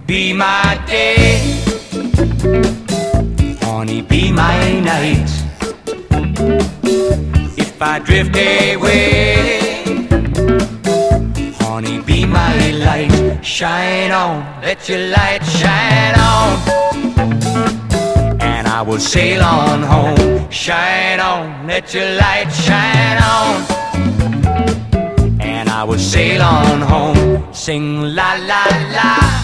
Be my day, honey, be my night. If I drift away, honey, be my light. Shine on, let your light shine on, and I will sail on home. Shine on, let your light shine on, and I will sail on home. Sing la la la.